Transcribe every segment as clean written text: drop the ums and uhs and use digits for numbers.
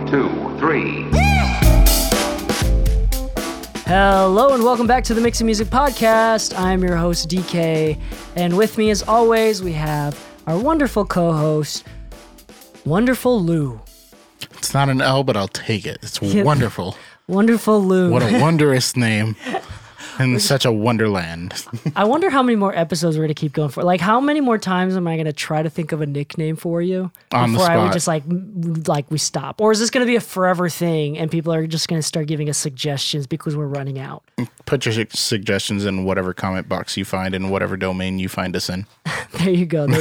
two, three. Hello and welcome back to the Mixing Music Podcast. I'm your host, DK, and with me as always, we have our wonderful co-host, Wonderful Lou. It's not an L, but I'll take it. It's wonderful. Wonderful Lou. What a wondrous name. In such a wonderland. I wonder how many more episodes we're going to keep going for. Like, how many more times am I going to try to think of a nickname for you on the spot? I would just like we stop? Or is this going to be a forever thing and people are just going to start giving us suggestions because we're running out? Put your suggestions in whatever comment box you find in whatever domain you find us in. There you go.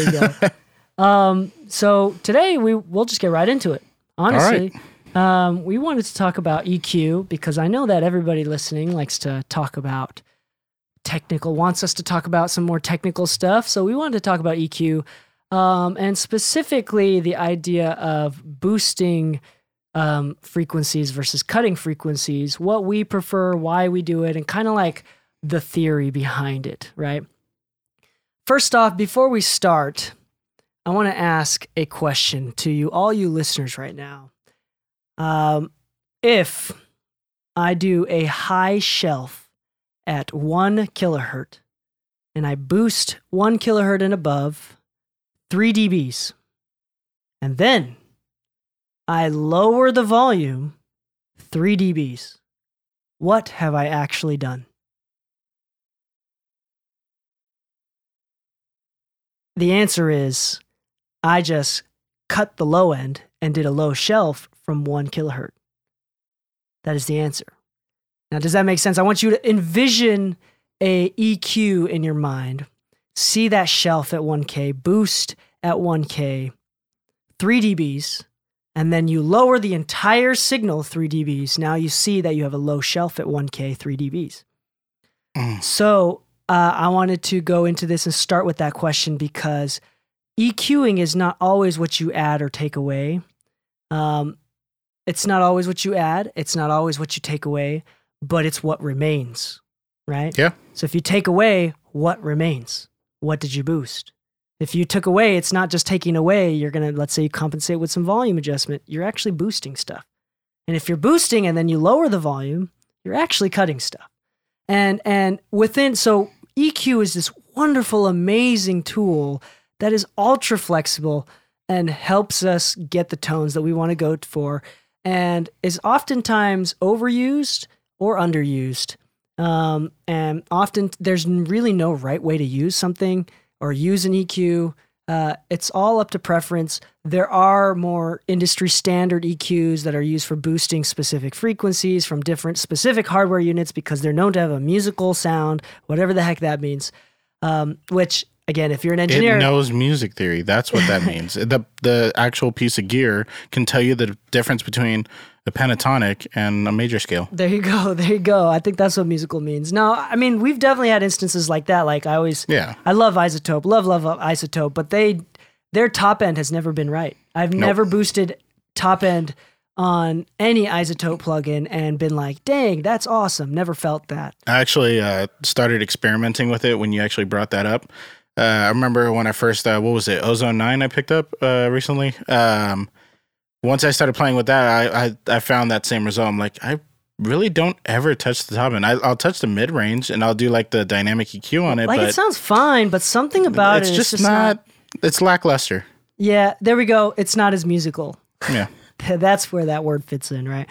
So today we'll just get right into it. Honestly. All right. We wanted to talk about EQ because I know that everybody listening likes to talk about wants us to talk about some more technical stuff. So we wanted to talk about EQ, and specifically the idea of boosting frequencies versus cutting frequencies, what we prefer, why we do it, and kind of like the theory behind it, right? First off, before we start, I want to ask a question to you, all you listeners right now. If I do a high shelf at 1 kilohertz and I boost 1 kilohertz and above 3 dBs, and then I lower the volume 3 dBs, what have I actually done? The answer is I just cut the low end and did a low shelf from 1 kilohertz. That is the answer. Now, does that make sense? I want you to envision a EQ in your mind. See that shelf at 1K, boost at 1K, 3 dBs, and then you lower the entire signal 3 dBs. Now you see that you have a low shelf at 1K, 3 dBs. So I wanted to go into this and start with that question because EQing is not always what you add or take away. It's not always what you add. It's not always what you take away, but it's what remains, right? Yeah. So if you take away, what remains? What did you boost? If you took away, it's not just taking away. You're going to, let's say you compensate with some volume adjustment. You're actually boosting stuff. And if you're boosting and then you lower the volume, you're actually cutting stuff. And within, so EQ is this wonderful, amazing tool that is ultra flexible and helps us get the tones that we want to go for, and is oftentimes overused or underused. And often there's really no right way to use something or use an EQ. It's all up to preference. There are more industry standard EQs that are used for boosting specific frequencies from different specific hardware units because they're known to have a musical sound, whatever the heck that means, which... Again, if you're an engineer... It knows music theory. That's what that means. The actual piece of gear can tell you the difference between a pentatonic and a major scale. There you go. I think that's what musical means. No, I mean, we've definitely had instances like that. Like I love Isotope, love Isotope, but their top end has never been right. I've never boosted top end on any Isotope plugin and been like, dang, that's awesome. Never felt that. I actually started experimenting with it when you actually brought that up. I remember when I first, Ozone 9 I picked up recently. Once I started playing with that, I found that same result. I'm like, I really don't ever touch the top end. I'll touch the mid-range and I'll do like the dynamic EQ on it. Like but it sounds fine, but something about it's just not, it's lackluster. Yeah, there we go. It's not as musical. Yeah. That's where that word fits in, right?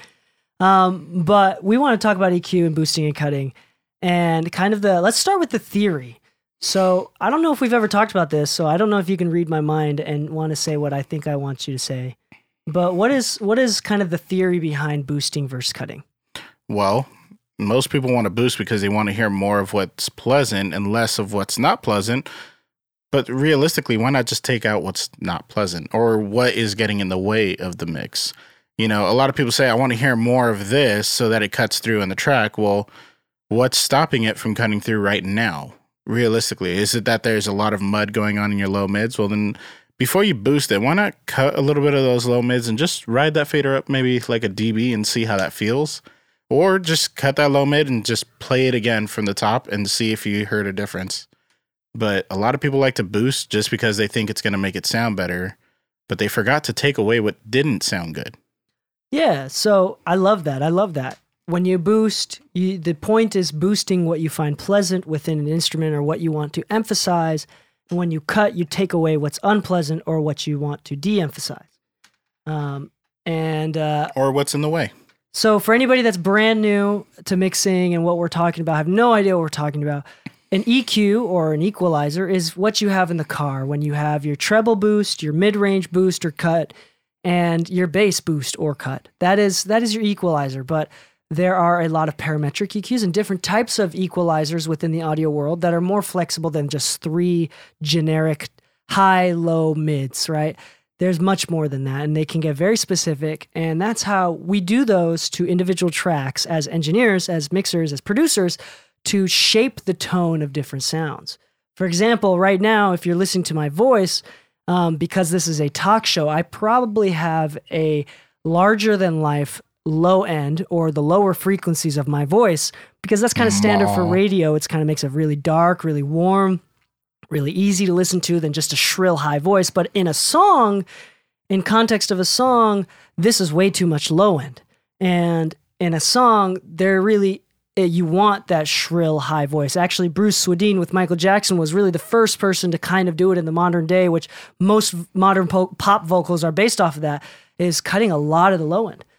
But we want to talk about EQ and boosting and cutting and kind of let's start with the theory. So I don't know if we've ever talked about this, so I don't know if you can read my mind and want to say what I think I want you to say. But what is kind of the theory behind boosting versus cutting? Well, most people want to boost because they want to hear more of what's pleasant and less of what's not pleasant. But realistically, why not just take out what's not pleasant or what is getting in the way of the mix? You know, a lot of people say, I want to hear more of this so that it cuts through in the track. Well, what's stopping it from cutting through right now? Realistically, is it that there's a lot of mud going on in your low mids? Well, then before you boost it, why not cut a little bit of those low mids and just ride that fader up maybe like a dB and see how that feels? Or just cut that low mid and just play it again from the top and see if you heard a difference. But a lot of people like to boost just because they think it's going to make it sound better, but they forgot to take away what didn't sound good. Yeah, so I love that. I love that. When you boost, the point is boosting what you find pleasant within an instrument or what you want to emphasize. And when you cut, you take away what's unpleasant or what you want to de-emphasize. Or what's in the way. So for anybody that's brand new to mixing and what we're talking about, have no idea what we're talking about, an EQ or an equalizer is what you have in the car when you have your treble boost, your mid-range boost or cut, and your bass boost or cut. That is your equalizer. But there are a lot of parametric EQs and different types of equalizers within the audio world that are more flexible than just 3 generic high, low, mids, right? There's much more than that, and they can get very specific, and that's how we do those to individual tracks as engineers, as mixers, as producers, to shape the tone of different sounds. For example, right now, if you're listening to my voice, because this is a talk show, I probably have a larger-than-life low end or the lower frequencies of my voice, because that's kind of standard for radio. It's kind of makes it really dark, really warm, really easy to listen to than just a shrill high voice. But in a song, in context of a song, this is way too much low end. And in a song, you want that shrill high voice. Actually, Bruce Swedien with Michael Jackson was really the first person to kind of do it in the modern day, which most modern pop vocals are based off of that, is cutting a lot of the low end.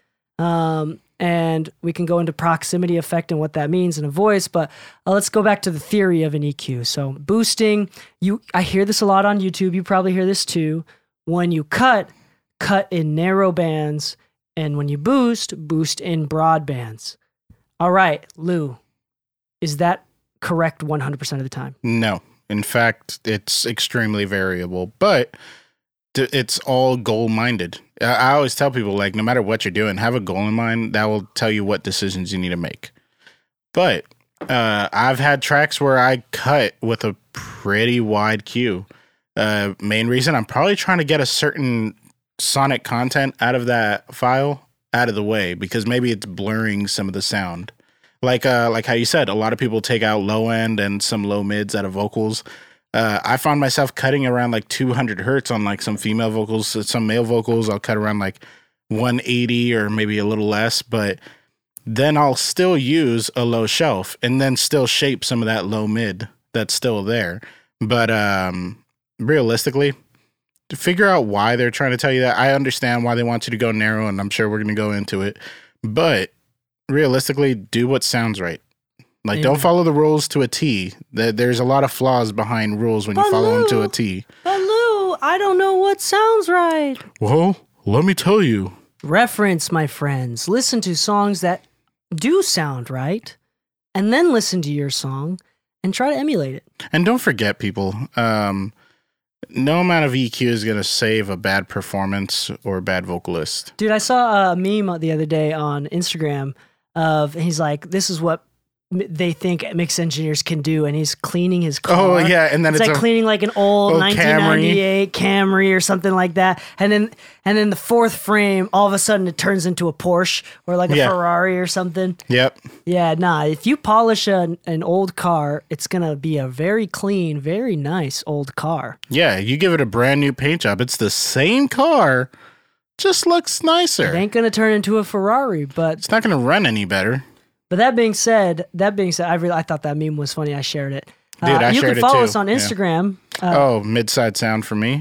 And we can go into proximity effect and what that means in a voice, but let's go back to the theory of an EQ. So boosting, I hear this a lot on YouTube. You probably hear this too. When you cut in narrow bands, and when you boost in broad bands. All right, Lou, is that correct 100% of the time? No. In fact, it's extremely variable, but it's all goal-minded. I always tell people, like, no matter what you're doing, have a goal in mind. That will tell you what decisions you need to make. But I've had tracks where I cut with a pretty wide cue. Main reason, I'm probably trying to get a certain sonic content out of that file out of the way, because maybe it's blurring some of the sound. Like how you said, a lot of people take out low end and some low mids out of vocals. I found myself cutting around like 200 hertz on like some female vocals. Some male vocals, I'll cut around like 180 or maybe a little less, but then I'll still use a low shelf and then still shape some of that low mid that's still there. But realistically, to figure out why they're trying to tell you that, I understand why they want you to go narrow, and I'm sure we're going to go into it. But realistically, do what sounds right. Like, don't follow the rules to a T. There's a lot of flaws behind rules when you follow them to a T. But Lou, I don't know what sounds right. Well, let me tell you. Reference, my friends. Listen to songs that do sound right, and then listen to your song and try to emulate it. And don't forget, people, no amount of EQ is going to save a bad performance or a bad vocalist. Dude, I saw a meme the other day on Instagram he's like, this is what they think mix engineers can do, and he's cleaning his car. Oh yeah, and then it's like cleaning like an old 1998 Camry or something like that, and then the fourth frame, all of a sudden it turns into a Porsche or like a Ferrari or something. Yep. Yeah, nah. If you polish an old car, it's gonna be a very clean, very nice old car. Yeah, you give it a brand new paint job, it's the same car, just looks nicer. It ain't gonna turn into a Ferrari, but it's not gonna run any better. But that being said, I thought that meme was funny. I shared it. Dude, I shared it too. You can follow us on Instagram. Midside Sound for me.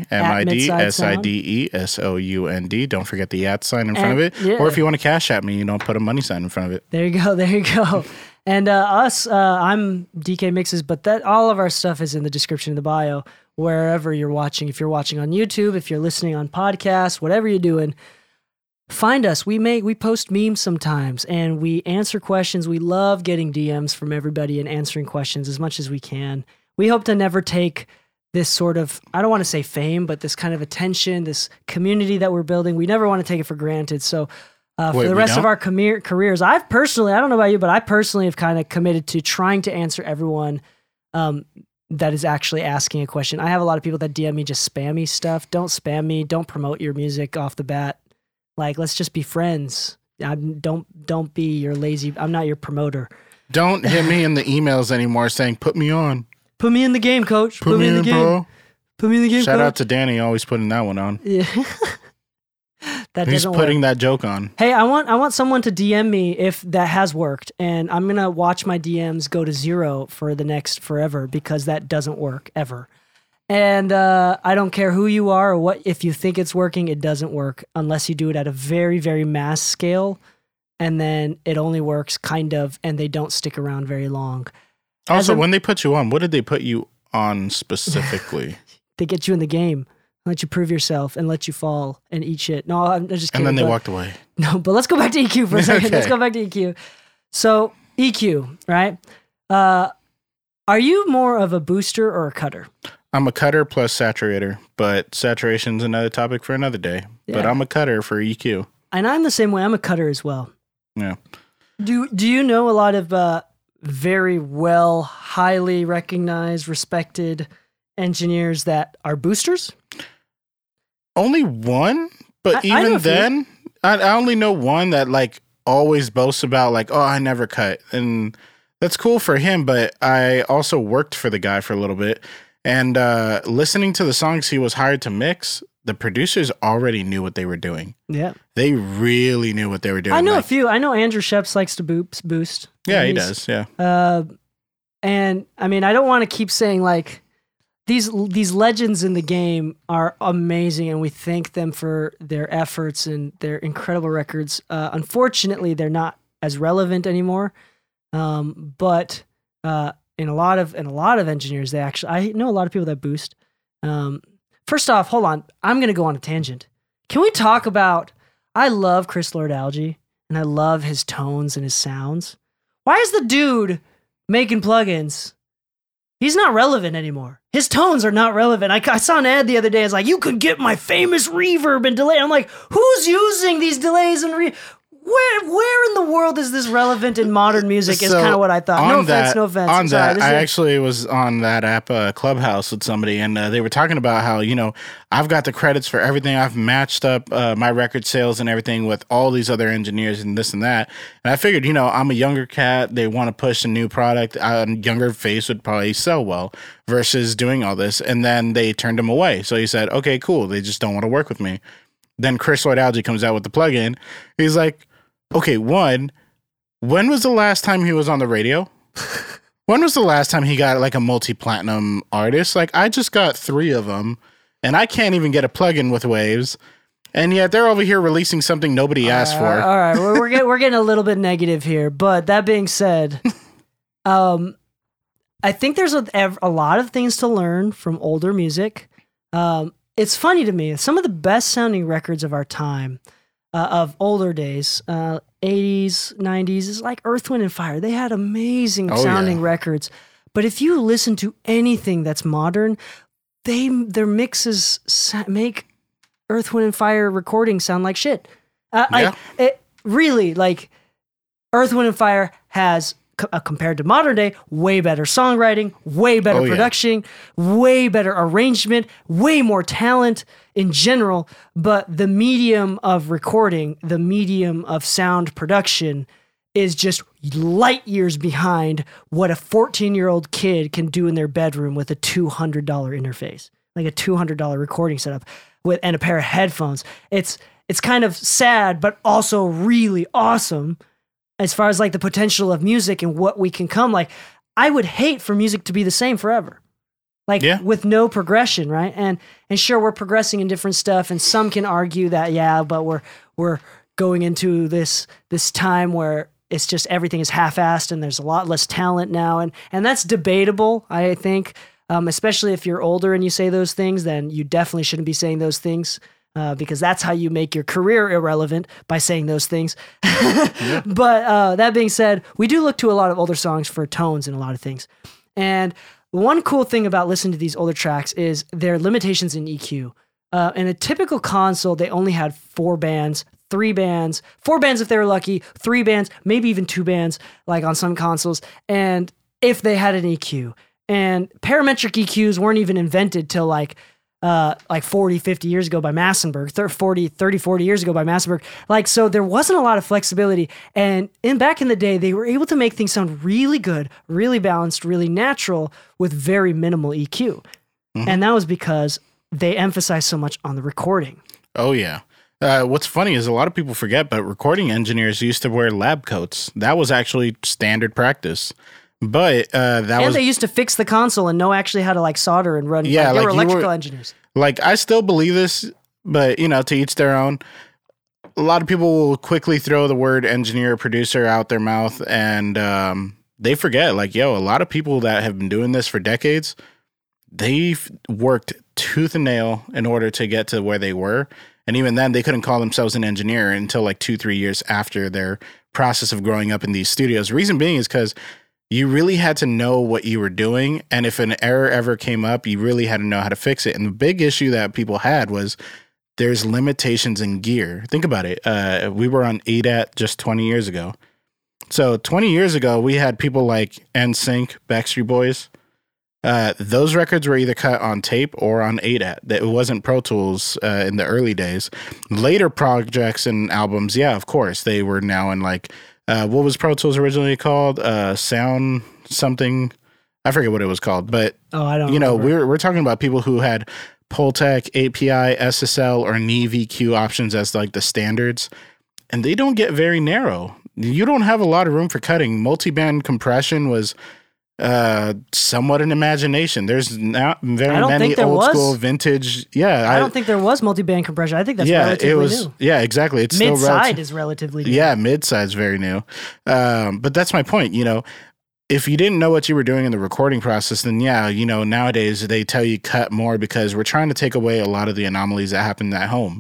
MIDSIDESOUND. Don't forget the @ sign in front of it. Yeah. Or if you want to cash at me, put a money sign in front of it. There you go. And I'm DK Mixes, but all of our stuff is in the description of the bio, wherever you're watching. If you're watching on YouTube, if you're listening on podcasts, whatever you're doing, find us. We post memes sometimes, and we answer questions. We love getting DMs from everybody and answering questions as much as we can. We hope to never take this sort of, I don't want to say fame, but this kind of attention, this community that we're building, we never want to take it for granted. So for the rest of our careers, I don't know about you, but I personally have kind of committed to trying to answer everyone that is actually asking a question. I have a lot of people that DM me just spammy stuff. Don't spam me. Don't promote your music off the bat. Like, let's just be friends. Don't be your lazy. I'm not your promoter. Don't hit me in the emails anymore saying, put me on. Put me in the game, coach. Put me in the game. Bro. Put me in the game, Shout coach. out to Danny, always putting that one on. Yeah. That He's doesn't putting work. that joke on. Hey, I want someone to DM me if that has worked, and I'm gonna watch my DMs go to 0 for the next forever because that doesn't work ever. And I don't care who you are or what. If you think it's working, it doesn't work unless you do it at a very, very mass scale, and then it only works kind of, and they don't stick around very long. Also, when they put you on, what did they put you on specifically? They get you in the game, let you prove yourself, and let you fall and eat shit. No, I'm just kidding. And then they walked away. No, but let's go back to EQ for a second. Okay. Let's go back to EQ. So EQ, right? Are you more of a booster or a cutter? I'm a cutter plus saturator, but saturation's another topic for another day. But Yeah. I'm a cutter for EQ. And I'm the same way. I'm a cutter as well. Yeah. Do you know a lot of very well, highly recognized, respected engineers that are boosters? Only one, but I know even a few. then, I only know one that like always boasts about like, oh, I never cut. And that's cool for him, but I also worked for the guy for a little bit. And listening to the songs he was hired to mix, the producers already knew what they were doing. Yeah. They really knew what they were doing. I know like, a few. I know Andrew Sheps likes to boost. Yeah, he He's- does. Yeah. And I mean, I don't want to keep saying like these legends in the game are amazing, and we thank them for their efforts and their incredible records. Unfortunately, they're not as relevant anymore. But in a lot of engineers, they actually, I know a lot of people that boost. First off, hold on, I'm gonna go on a tangent. Can we talk about? I love Chris Lord-Alge, and I love his tones and his sounds. Why is the dude making plugins? He's not relevant anymore. His tones are not relevant. I saw an ad the other day. It's like, you could get my famous reverb and delay. I'm like, who's using these delays and where in the world is this relevant in modern music is So, kind of what I thought. on No that- offense, no offense. On I'm sorry. that, This I is- actually was on that app Clubhouse with somebody, and they were talking about how, I've got the credits for everything. I've matched up my record sales and everything with all these other engineers and this and that. And I figured, I'm a younger cat. They want to push a new product. A younger face would probably sell well versus doing all this. And then they turned him away. So he said, okay, cool. They just don't want to work with me. Then Chris Lord-Alge comes out with the plugin. He's like, okay, when was the last time he was on the radio? When was the last time he got like a multi-platinum artist? Like, I just got 3 of them, and I can't even get a plugin with Waves, and yet they're over here releasing something nobody asked for. All right, we're getting a little bit negative here, but that being said, I think there's a lot of things to learn from older music. It's funny to me, some of the best sounding records of our time, of older days, 80s, 90s, is like Earth, Wind, and Fire. They had amazing sounding records. But if you listen to anything that's modern, their mixes make Earth, Wind, and Fire recordings sound like shit. It really, like, Earth, Wind, and Fire has, compared to modern day, way better songwriting, way better production, way better arrangement, way more talent in general. But the medium of recording, the medium of sound production is just light years behind what a 14-year-old kid can do in their bedroom with a $200 interface, like a $200 recording setup and a pair of headphones. It's kind of sad, but also really awesome as far as like the potential of music and what we can come. Like, I would hate for music to be the same forever, like with no progression, right? And sure, we're progressing in different stuff, and some can argue that but we're going into this time where it's just everything is half-assed and there's a lot less talent now, and that's debatable. I think, especially if you're older and you say those things, then you definitely shouldn't be saying those things. Because that's how you make your career irrelevant, by saying those things. But that being said, we do look to a lot of older songs for tones and a lot of things. And one cool thing about listening to these older tracks is their limitations in EQ. In a typical console, they only had 4 bands, 3 bands, 4 bands if they were lucky, 3 bands, maybe even 2 bands, like on some consoles, and if they had an EQ. And parametric EQs weren't even invented till like 40, 50 years ago by Massenburg, 30, 40 years ago by Massenburg. Like, so there wasn't a lot of flexibility. And back in the day, they were able to make things sound really good, really balanced, really natural with very minimal EQ. Mm-hmm. And that was because they emphasized so much on the recording. Oh, yeah. What's funny is a lot of people forget, but recording engineers used to wear lab coats. That was actually standard practice. But they used to fix the console and know actually how to like solder and run. Yeah, they were electrical engineers. Like, I still believe this, but to each their own. A lot of people will quickly throw the word engineer or producer out their mouth, and they forget, like, a lot of people that have been doing this for decades, they've worked tooth and nail in order to get to where they were. And even then, they couldn't call themselves an engineer until like 2-3 years after their process of growing up in these studios. Reason being is because you really had to know what you were doing. And if an error ever came up, you really had to know how to fix it. And the big issue that people had was there's limitations in gear. Think about it. We were on ADAT just 20 years ago. So 20 years ago, we had people like NSYNC, Backstreet Boys. Those records were either cut on tape or on ADAT. It wasn't Pro Tools in the early days. Later projects and albums, yeah, of course, they were now in like, what was Pro Tools originally called? Sound something. I forget what it was called, but I don't remember. We're talking about people who had Pultec, API, SSL, or Neve EQ options as like the standards, and they don't get very narrow. You don't have a lot of room for cutting. Multiband compression was somewhat an imagination. There's not very many old school vintage. Yeah, I don't think there was multi-band compression. I think that's relatively new. Yeah, exactly. It's mid-side is relatively new. Yeah, mid-side is very new. But that's my point. If you didn't know what you were doing in the recording process, then nowadays they tell you cut more because we're trying to take away a lot of the anomalies that happen at home.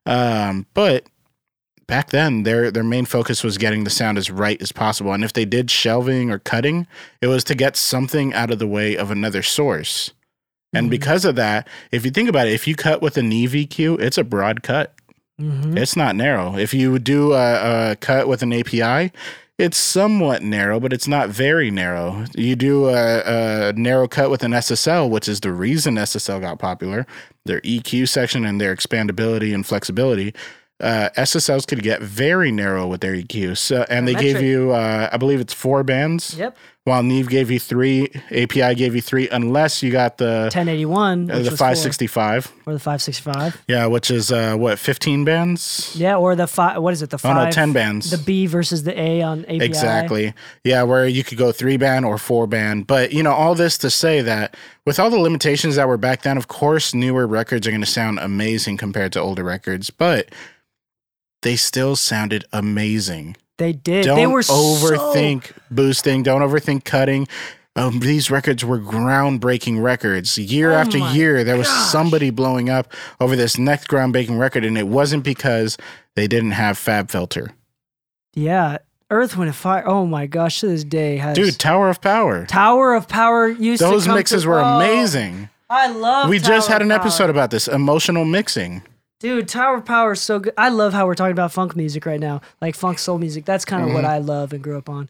But back then, their main focus was getting the sound as right as possible. And if they did shelving or cutting, it was to get something out of the way of another source. And because of that, if you think about it, if you cut with a Neve EQ, it's a broad cut. Mm-hmm. It's not narrow. If you do a cut with an API, it's somewhat narrow, but it's not very narrow. You do a narrow cut with an SSL, which is the reason SSL got popular, their EQ section and their expandability and flexibility. SSLs could get very narrow with their EQ. So, and they gave you, I believe it's 4 bands. Yep. While Neve gave you 3, API gave you 3, unless you got the 1081, the 565, 4. Or the 565. Yeah, which is 15 bands? Yeah, or the 5. What is it? The 5? Oh no, 10 bands. The B versus the A on API. Exactly. Yeah, where you could go 3 band or 4 band. But all this to say that with all the limitations that were back then, of course, newer records are going to sound amazing compared to older records, but they still sounded amazing. They did. Don't overthink boosting. Don't overthink cutting. These records were groundbreaking records. Year after year, there was somebody blowing up over this next groundbreaking record, and it wasn't because they didn't have FabFilter. Yeah. Earth, Wind, and Fire. Oh my gosh, to this day has... Dude, Tower of Power. Tower of Power used to come Those mixes were amazing. I love We just had an episode about this, emotional mixing. Dude, Tower of Power is so good. I love how we're talking about funk music right now, like funk soul music. That's kind of what I love and grew up on.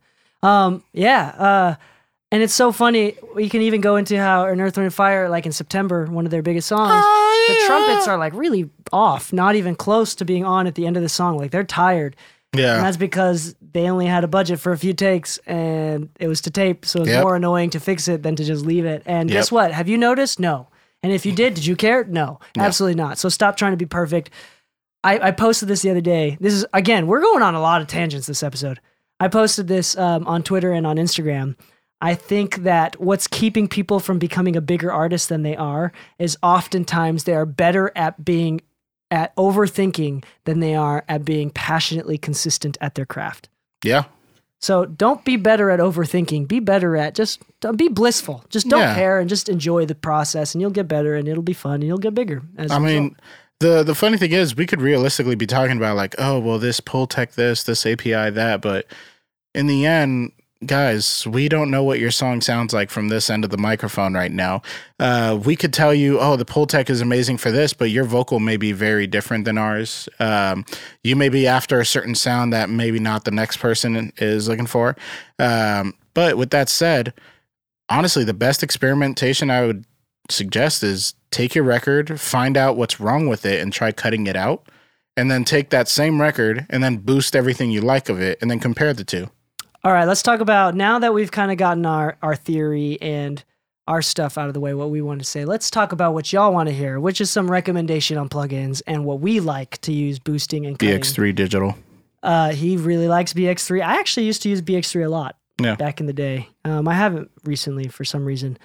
And it's so funny. We can even go into how in Earth, Wind, and Fire, like in September, one of their biggest songs, the trumpets are like really off, not even close to being on at the end of the song. Like they're tired. Yeah. And that's because they only had a budget for a few takes and it was to tape. So it was more annoying to fix it than to just leave it. And guess what? Have you noticed? No. And if you did you care? No, absolutely not. So stop trying to be perfect. I posted this the other day. This is, again, we're going on a lot of tangents this episode. I posted this on Twitter and on Instagram. I think that what's keeping people from becoming a bigger artist than they are is oftentimes they are better at overthinking than they are at being passionately consistent at their craft. Yeah. So don't be better at overthinking. Be better at just be blissful. Just don't care and just enjoy the process and you'll get better and it'll be fun and you'll get bigger. I mean, the funny thing is we could realistically be talking about like, oh, well, this Pultec this API that, but in the end, guys, we don't know what your song sounds like from this end of the microphone right now. We could tell you, oh, the Pultec is amazing for this, but your vocal may be very different than ours. You may be after a certain sound that maybe not the next person is looking for. But with that said, honestly, the best experimentation I would suggest is take your record, find out what's wrong with it, and try cutting it out. And then take that same record and then boost everything you like of it and then compare the two. All right, let's talk about, now that we've kind of gotten our theory and our stuff out of the way, what we want to say. Let's talk about what y'all want to hear, which is some recommendation on plugins and what we like to use boosting and cutting. BX3 Digital. He really likes BX3. I actually used to use BX3 a lot back in the day. I haven't recently for some reason.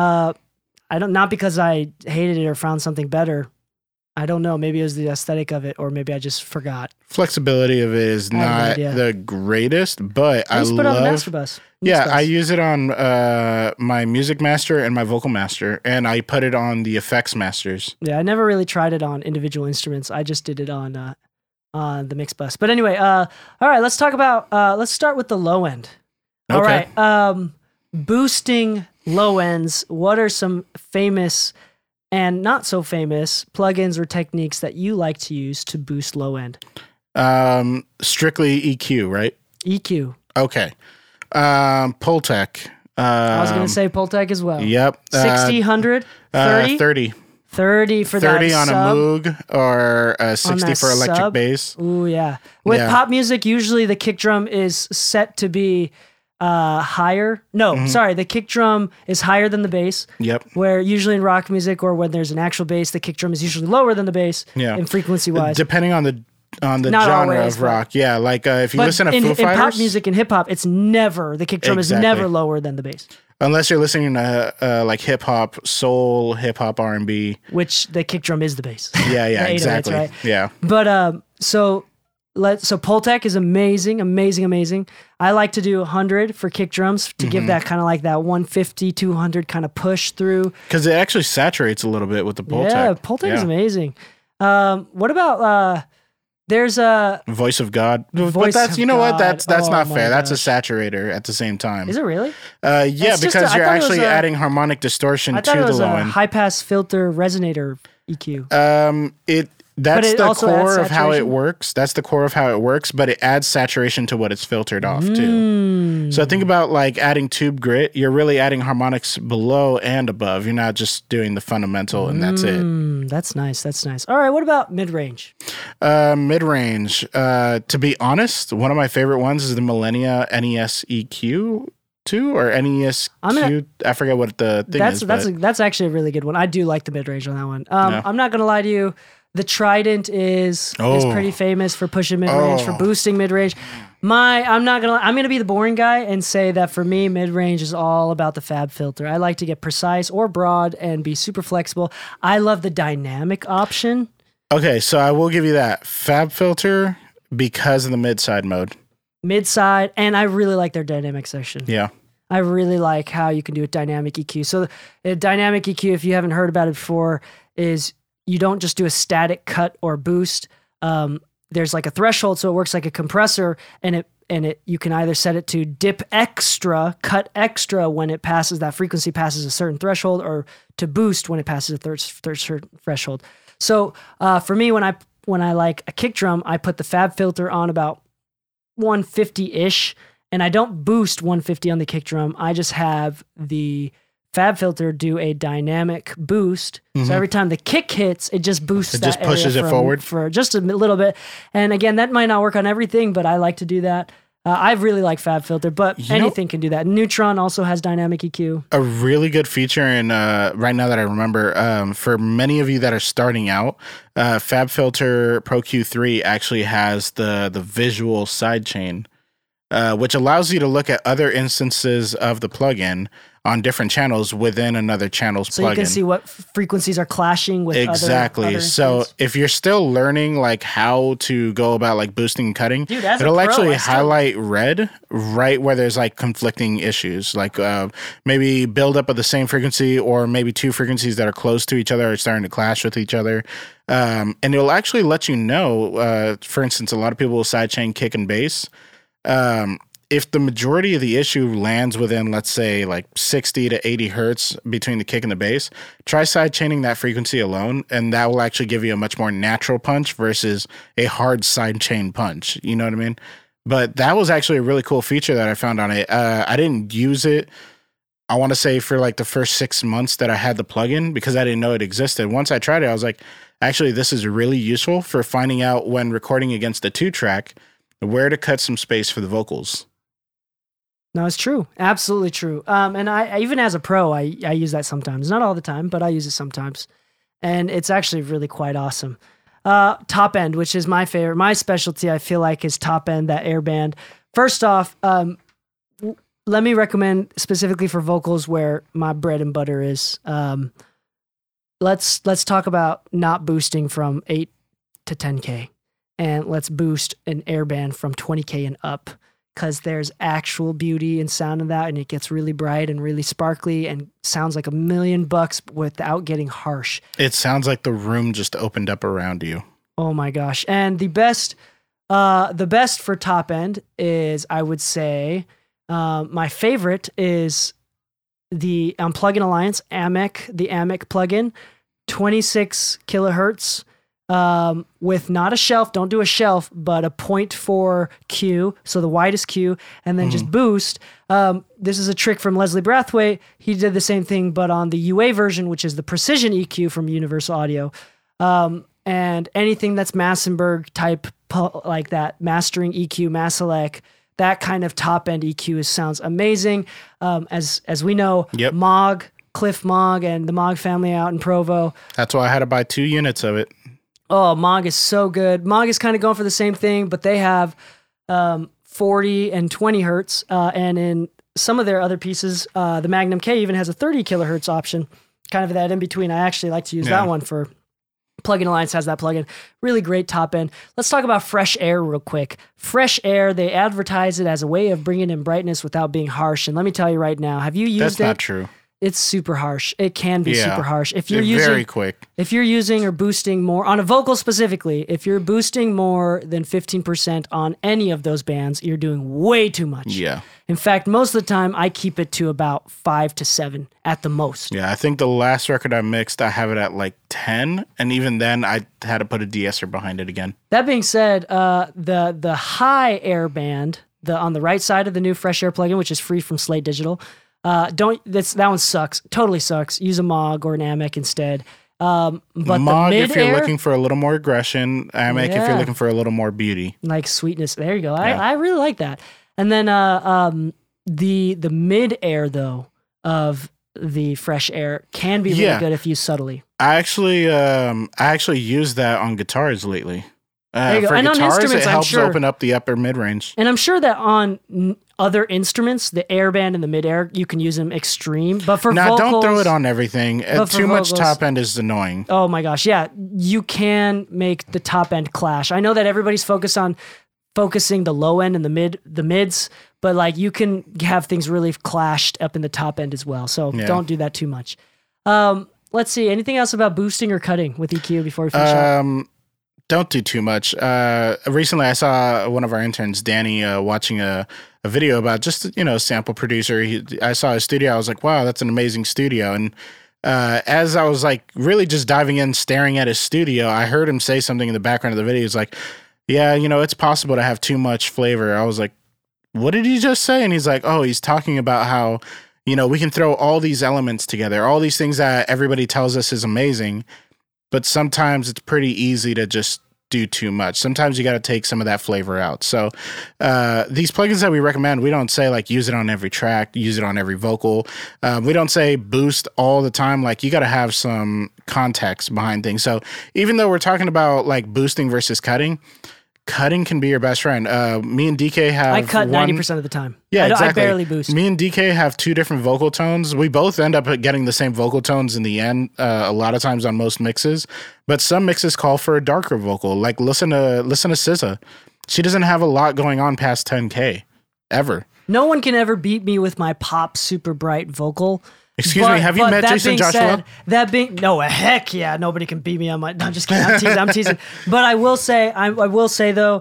Not because I hated it or found something better. I don't know. Maybe it was the aesthetic of it, or maybe I just forgot. Flexibility of it is not the greatest, but I put love. On the Master Bus. I use it on my Music Master and my Vocal Master, and I put it on the Effects Masters. Yeah, I never really tried it on individual instruments. I just did it on the mix bus. But anyway, all right. Let's talk about. Let's start with the low end. All right. Boosting low ends. What are some famous and not so famous plugins or techniques that you like to use to boost low end? Strictly EQ, right? EQ. Okay. Pultec. I was going to say Pultec as well. Yep. 60, 100, 30? 30. 30 for 30 that on sub. a Moog, or 60 for electric sub. bass. Ooh, yeah. With pop music, usually the kick drum is set to be higher. No, sorry, the kick drum is higher than the bass. Yep. Where usually in rock music or when there's an actual bass, the kick drum is usually lower than the bass in frequency wise. Depending on the genre always, of rock. Yeah, like if you listen to Foo Fighters. In pop music and hip hop, it's never, the kick drum is never lower than the bass. Unless you're listening to like hip hop, soul, hip hop, R&B. Which the kick drum is the bass. Yeah, exactly. Right? Yeah. But so Pultec is amazing. I like to do 100 for kick drums to give that kind of like that 150, 200 kind of push through. Because it actually saturates a little bit with the Pultec. Yeah, Pultec is amazing. What about there's a Voice of God? But that's, you know what? That's not fair. That's a saturator at the same time. Is it really? Yeah, because you're actually adding harmonic distortion to the low end. I thought it was a high pass filter resonator EQ. That's the core of how it works. That's the core of how it works, but it adds saturation to what it's filtered off to. So think about like adding tube grit. You're really adding harmonics below and above. You're not just doing the fundamental and that's it. That's nice. All right, what about mid-range? Mid-range. To be honest, one of my favorite ones is the Millennia NES EQ. Or NESQ, I forget what the thing is. That's actually a really good one. I do like the mid-range on that one. I'm not going to lie to you. The Trident is pretty famous for pushing mid-range, for boosting mid-range. I'm gonna be the boring guy and say that for me, mid-range is all about the fab filter. I like to get precise or broad and be super flexible. I love the dynamic option. Okay, so I will give you that. Fab filter because of the mid-side mode. Mid-side, and I really like their dynamic section. Yeah. I really like how you can do a dynamic EQ. So a dynamic EQ, if you haven't heard about it before, is you don't just do a static cut or boost. There's like a threshold, so it works like a compressor, and you can either set it to dip extra, cut extra when it passes, that frequency passes a certain threshold, or to boost when it passes a third threshold. So for me, when I like a kick drum, I put the fab filter on about 150-ish, and I don't boost 150 on the kick drum. I just have the fab filter do a dynamic boost. So every time the kick hits, it just boosts that area. It just pushes it forward for just a little bit. And again, that might not work on everything, but I like to do that. I really like fab filter, but anything can do that. Neutron also has dynamic EQ. A really good feature, and right now that I remember, for many of you that are starting out, Fab Filter Pro Q3 actually has the visual sidechain, which allows you to look at other instances of the plugin on different channels within another channel's plugin. So you can see what frequencies are clashing with other So if you're still learning like how to go about like boosting and cutting, it'll actually highlight red right where there's like conflicting issues, like maybe buildup of the same frequency or maybe two frequencies that are close to each other are starting to clash with each other. And it'll actually let you know, for instance, a lot of people will sidechain kick and bass. If the majority of the issue lands within, let's say, like 60 to 80 hertz between the kick and the bass, try sidechaining that frequency alone, and that will actually give you a much more natural punch versus a hard sidechain punch. You know what I mean? But that was actually a really cool feature that I found on it. I didn't use it, I want to say, for like the first 6 months that I had the plugin because I didn't know it existed. Once I tried it, I was like, actually, this is really useful for finding out when recording against the 2-track where to cut some space for the vocals. No, it's true. Absolutely true. And I even as a pro, I use that sometimes. Not all the time, but I use it sometimes. And it's actually really quite awesome. Top end, which is my favorite. My specialty, I feel like, is top end, that airband. First off, let me recommend specifically for vocals where my bread and butter is. Let's talk about not boosting from 8 to 10K. And let's boost an airband from 20K and up, because there's actual beauty and sound in that, and it gets really bright and really sparkly and sounds like $1 million without getting harsh. It sounds like the room just opened up around you. Oh my gosh. And the best for top end is, I would say, my favorite is the Plugin Alliance the AMEK plugin, 26 kilohertz. With not a shelf, don't do a shelf, but a 0.4 Q, so the widest Q, and then just boost. This is a trick from Leslie Brathwaite. He did the same thing, but on the UA version, which is the Precision EQ from Universal Audio. And anything that's Massenburg type, like that, mastering EQ, Maselec, that kind of top end EQ sounds amazing. As we know, Moog, Cliff Moog, and the Moog family out in Provo. That's why I had to buy 2 units of it. Oh, Moog is so good. Moog is kind of going for the same thing, but they have 40 and 20 hertz. And in some of their other pieces, the Magnum K even has a 30 kilohertz option, kind of that in between. I actually like to use that one for Plugin Alliance has that plugin. Really great top end. Let's talk about Fresh Air real quick. Fresh Air, they advertise it as a way of bringing in brightness without being harsh. And let me tell you right now, have you used it? That's not true. It's super harsh. It can be super harsh. If you're very quick. If you're using or boosting more on a vocal specifically, if you're boosting more than 15% on any of those bands, you're doing way too much. Yeah. In fact, most of the time I keep it to about 5 to 7 at the most. Yeah, I think the last record I mixed, I have it at like 10, and even then I had to put a de-esser behind it again. That being said, the high air band, on the right side of the new Fresh Air plugin, which is free from Slate Digital. That one sucks. Totally sucks. Use a Moog or an AMEK instead. But Moog, the if you're looking for a little more aggression, AMEK if you're looking for a little more beauty, like sweetness. There you go. I really like that. And then the mid air though of the Fresh Air can be really good if used subtly. I actually use that on guitars lately. There you go. For and guitars, on instruments, it helps I'm sure, open up the upper mid range. And I'm sure that on other instruments, the air band and the mid air, you can use them extreme. But for vocals, don't throw it on everything. Too much top end is annoying. Oh my gosh, yeah, you can make the top end clash. I know that everybody's focusing the low end and the mids, but like you can have things really clashed up in the top end as well. So don't do that too much. Let's see. Anything else about boosting or cutting with EQ before we finish up? Don't do too much. Recently, I saw one of our interns, Danny, watching a video about just, sample producer. I saw his studio. I was like, wow, that's an amazing studio. And as I was like really just diving in, staring at his studio, I heard him say something in the background of the video. He's like, yeah, it's possible to have too much flavor. I was like, what did he just say? And he's like, oh, he's talking about how, we can throw all these elements together, all these things that everybody tells us is amazing. But sometimes it's pretty easy to just do too much. Sometimes you got to take some of that flavor out. So these plugins that we recommend, we don't say like use it on every track, use it on every vocal. We don't say boost all the time. Like you got to have some context behind things. So even though we're talking about like boosting versus cutting can be your best friend. Me and DK have I cut 90% of the time. Yeah, exactly. I barely boost. Me and DK have 2 different vocal tones. We both end up getting the same vocal tones in the end, a lot of times on most mixes. But some mixes call for a darker vocal. Like listen to SZA. She doesn't have a lot going on past 10K, ever. No one can ever beat me with my pop super bright vocal. Excuse me, have you met Jason Joshua? Heck yeah, nobody can beat me on my. No, I'm just kidding. I'm teasing. But I will say though,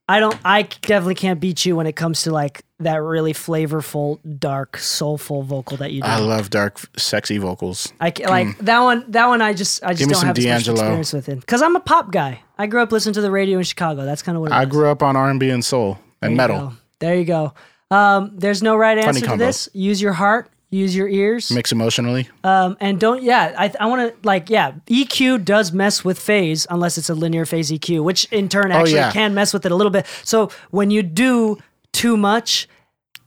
I definitely can't beat you when it comes to like that really flavorful, dark, soulful vocal that you do. I love dark, sexy vocals. That one. I just don't have as much experience with it because I'm a pop guy. I grew up listening to the radio in Chicago. That's kind of what I grew up on R&B and soul and metal. There you go. There's no right answer to this. Use your heart. Use your ears. Mix emotionally. And don't, I want to, EQ does mess with phase unless it's a linear phase EQ, which in turn actually can mess with it a little bit. So when you do too much,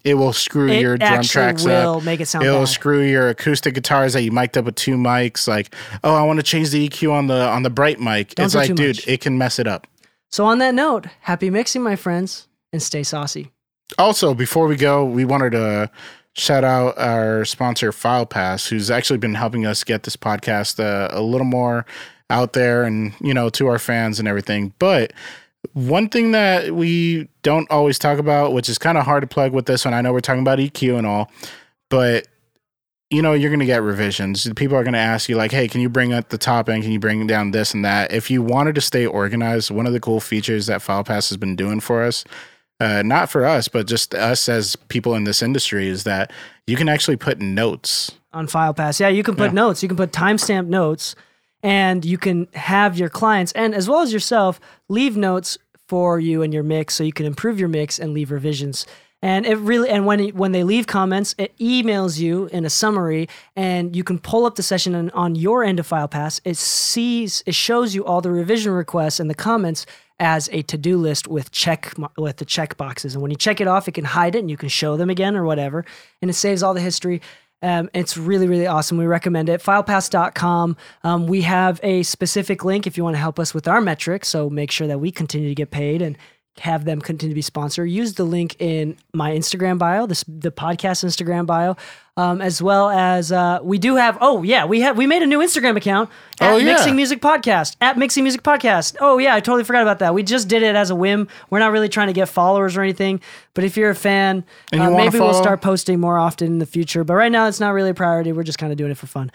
it will screw your drum tracks will up. Make it sound It'll bad. screw your acoustic guitars that you mic'd up with 2 mics. Like, oh, I want to change the EQ on the bright mic. Don't it's do like, too dude, much. it can mess it up. So on that note, happy mixing, my friends, and stay saucy. Also, before we go, we wanted to shout out our sponsor, FilePass, who's actually been helping us get this podcast a little more out there and, to our fans and everything. But one thing that we don't always talk about, which is kind of hard to plug with this one, I know we're talking about EQ and all, but you're going to get revisions. People are going to ask you like, hey, can you bring up the top end? Can you bring down this and that? If you wanted to stay organized, one of the cool features that FilePass has been doing for us, not for us, but just us as people in this industry, is that you can actually put notes on FilePass. Yeah, you can put notes. You can put timestamp notes, and you can have your clients and as well as yourself leave notes for you and your mix, so you can improve your mix and leave revisions. And when they leave comments, it emails you in a summary, and you can pull up the session and on your end of FilePass. It shows you all the revision requests and the comments as a to-do list with the check boxes. And when you check it off, it can hide it and you can show them again or whatever. And it saves all the history. It's really, really awesome. We recommend it. Filepass.com. We have a specific link if you want to help us with our metrics. So make sure that we continue to get paid and have them continue to be sponsored. Use the link in my Instagram bio, the podcast Instagram bio, as well as we do have. We made a new Instagram account at Mixing Music Podcast at Mixing Music Podcast. Oh yeah, I totally forgot about that. We just did it as a whim. We're not really trying to get followers or anything, but if you're a fan, maybe we'll start posting more often in the future. But right now, it's not really a priority. We're just kind of doing it for fun.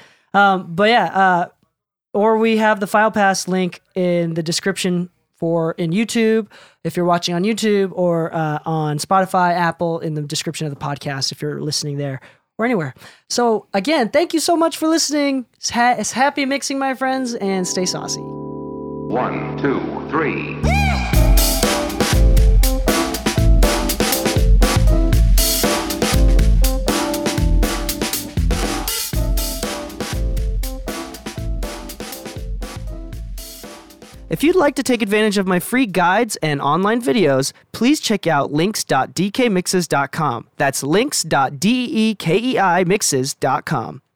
Or we have the FilePass link in the description in YouTube, if you're watching on YouTube, or on Spotify, Apple, in the description of the podcast, if you're listening there or anywhere. So again, thank you so much for listening. It's happy mixing, my friends, and stay saucy. 1, 2, 3. If you'd like to take advantage of my free guides and online videos, please check out links.dekmixes.com. That's links.dekeimixes.com.